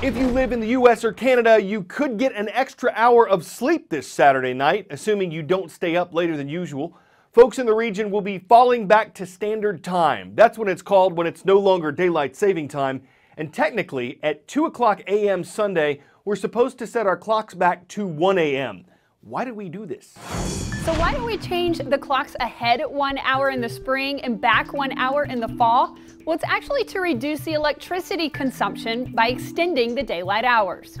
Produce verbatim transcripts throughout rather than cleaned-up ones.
If you live in the U S or Canada, you could get an extra hour of sleep this Saturday night, assuming you don't stay up later than usual. Folks in the region will be falling back to standard time. That's what it's called when it's no longer daylight saving time. And technically, at two o'clock a m Sunday, we're supposed to set our clocks back to one a m Why do we do this? So why don't we change the clocks ahead one hour in the spring and back one hour in the fall? Well, it's actually to reduce the electricity consumption by extending the daylight hours.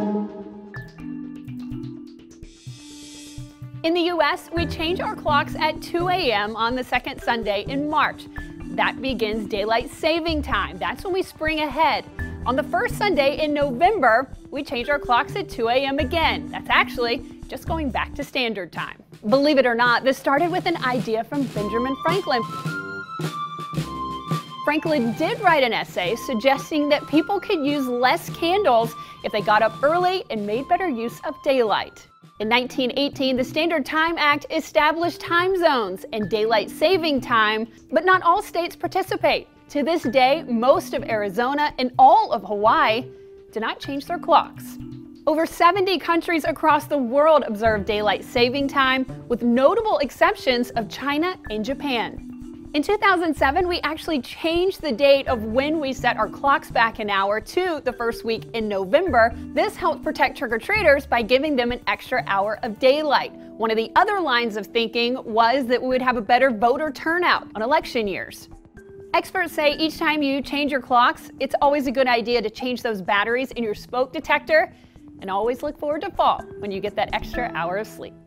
In the U S, we change our clocks at two a m on the second Sunday in March. That begins daylight saving time. That's when we spring ahead. On the first Sunday in November, we change our clocks at two a m again. That's actually just going back to standard time. Believe it or not, this started with an idea from Benjamin Franklin. Franklin did write an essay suggesting that people could use less candles if they got up early and made better use of daylight. In nineteen eighteen, the Standard Time Act established time zones and daylight saving time, but not all states participate. To this day, most of Arizona and all of Hawaii do not change their clocks. Over seventy countries across the world observe daylight saving time, with notable exceptions of China and Japan. In two thousand seven, we actually changed the date of when we set our clocks back an hour to the first week in November. This helped protect trick-or-treaters by giving them an extra hour of daylight. One of the other lines of thinking was that we would have a better voter turnout on election years. Experts say each time you change your clocks, it's always a good idea to change those batteries in your smoke detector, and always look forward to fall when you get that extra hour of sleep.